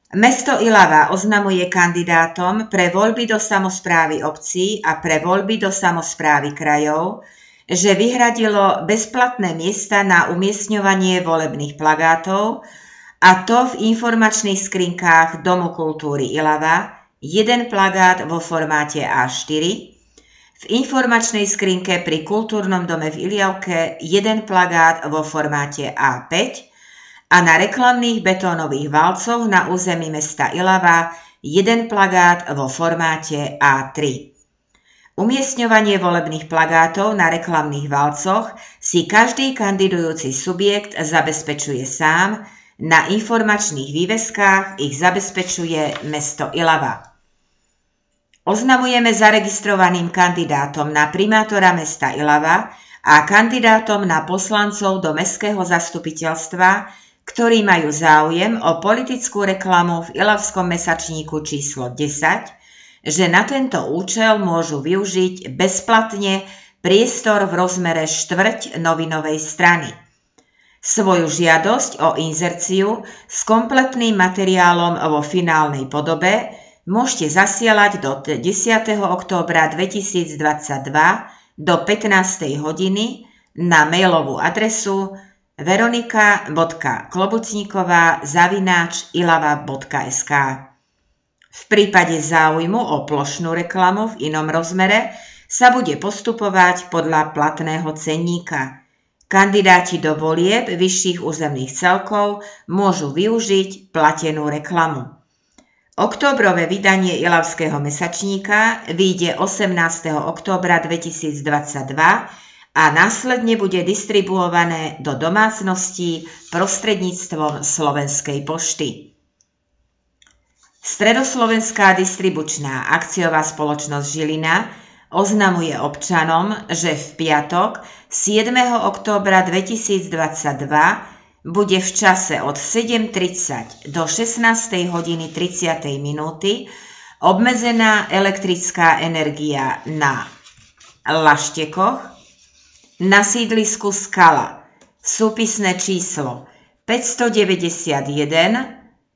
Mesto Ilava oznamuje kandidátom pre voľby do samosprávy obcí a pre voľby do samosprávy krajov, že vyhradilo bezplatné miesta na umiestňovanie volebných plagátov, a to v informačných skrinkách Domu kultúry Ilava, jeden plagát vo formáte A4, v informačnej skrinke pri Kultúrnom dome v Iliavke jeden plagát vo formáte A5 a na reklamných betónových valcoch na území mesta Ilava jeden plagát vo formáte A3. Umiestňovanie volebných plagátov na reklamných valcoch si každý kandidujúci subjekt zabezpečuje sám, na informačných výveskách ich zabezpečuje mesto Ilava. Oznamujeme zaregistrovaným kandidátom na primátora mesta Ilava a kandidátom na poslancov do mestského zastupiteľstva, ktorí majú záujem o politickú reklamu v ilavskom mesačníku číslo 10, že na tento účel môžu využiť bezplatne priestor v rozmere štvrť novinovej strany. Svoju žiadosť o inzerciu s kompletným materiálom vo finálnej podobe môžete zasielať do 10. októbra 2022 do 15. hodiny na mailovú adresu veronika.klobucníková@ilava.sk. V prípade záujmu o plošnú reklamu v inom rozmere sa bude postupovať podľa platného cenníka. Kandidáti do volieb vyšších územných celkov môžu využiť platenú reklamu. Októbrové vydanie ilavského mesačníka vyjde 18. októbra 2022 a následne bude distribuované do domácností prostredníctvom Slovenskej pošty. Stredoslovenská distribučná akciová spoločnosť Žilina oznamuje občanom, že v piatok 7. októbra 2022 bude v čase od 7:30 do 16:30 minúty obmedzená elektrická energia na Laštekoch, na sídlisku Skala, súpisné číslo 591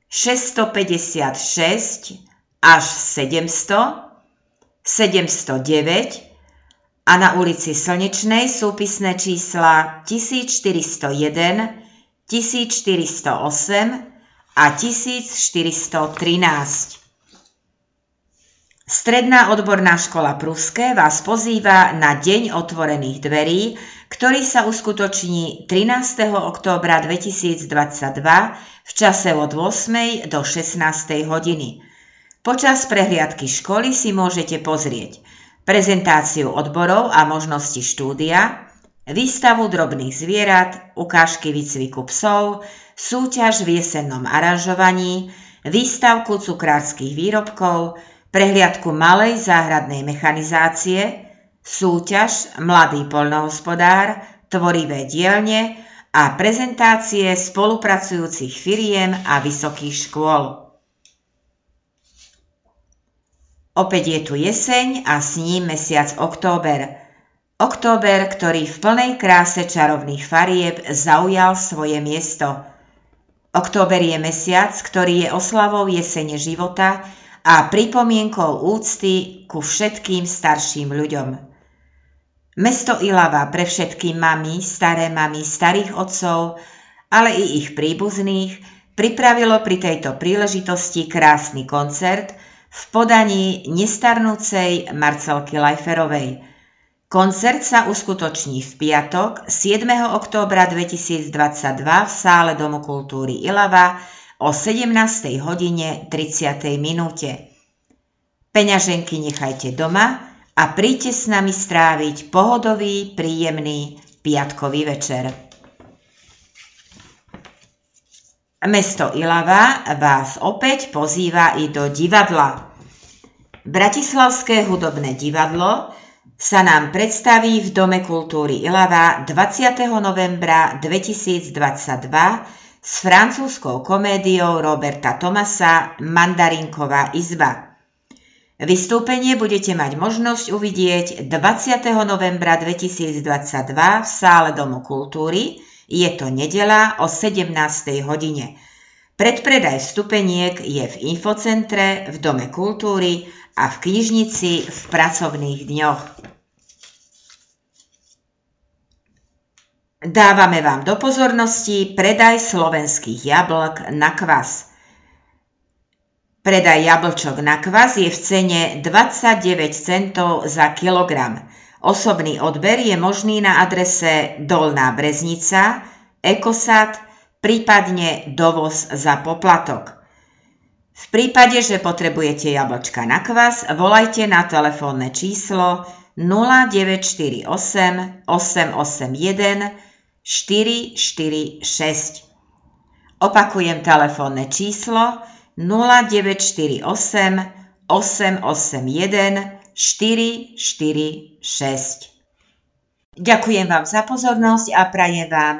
656 až 700, 709 a na ulici Slnečnej súpisné čísla 1401, 1408 a 1413. Stredná odborná škola Pruské vás pozýva na Deň otvorených dverí, ktorý sa uskutoční 13. októbra 2022 v čase od 8. do 16. hodiny. Počas prehliadky školy si môžete pozrieť prezentáciu odborov a možnosti štúdia, výstavu drobných zvierat, ukážky výcviku psov, súťaž v jesennom aranžovaní, výstavku cukrárskych výrobkov, prehliadku malej záhradnej mechanizácie, súťaž Mladý poľnohospodár, tvorivé dielne a prezentácie spolupracujúcich firiem a vysokých škôl. Opäť je tu jeseň a s ním mesiac október. Október, ktorý v plnej kráse čarovných farieb zaujal svoje miesto. Október je mesiac, ktorý je oslavou jesene života a pripomienkou úcty ku všetkým starším ľuďom. Mesto Ilava pre všetky mamy, starých otcov, ale i ich príbuzných pripravilo pri tejto príležitosti krásny koncert v podaní nestarnúcej Marcelky Lajferovej. Koncert sa uskutoční v piatok 7. októbra 2022 v sále Domu kultúry Ilava o 17:30 minúte. Peňaženky nechajte doma a príďte s nami stráviť pohodový, príjemný piatkový večer. Mesto Ilava vás opäť pozýva i do divadla. Bratislavské hudobné divadlo sa nám predstaví v Dome kultúry Ilava 20. novembra 2022 s francúzskou komédiou Roberta Thomasa Mandarinková izba. Vystúpenie budete mať možnosť uvidieť 20. novembra 2022 v sále Domu kultúry. Je to nedeľa o 17. hodine. Predpredaj vstupeniek je v infocentre, v Dome kultúry a v knižnici v pracovných dňoch. Dávame vám do pozornosti predaj slovenských jablk na kvas. Predaj jablčok na kvas je v cene 29 centov za kilogram. Osobný odber je možný na adrese Dolná Breznica, Ekosad, prípadne dovoz za poplatok. V prípade, že potrebujete jablčka na kvas, volajte na telefónne číslo 0948 881 446. Opakujem telefónne číslo 0948 881 446. Ďakujem vám za pozornosť a prajem vám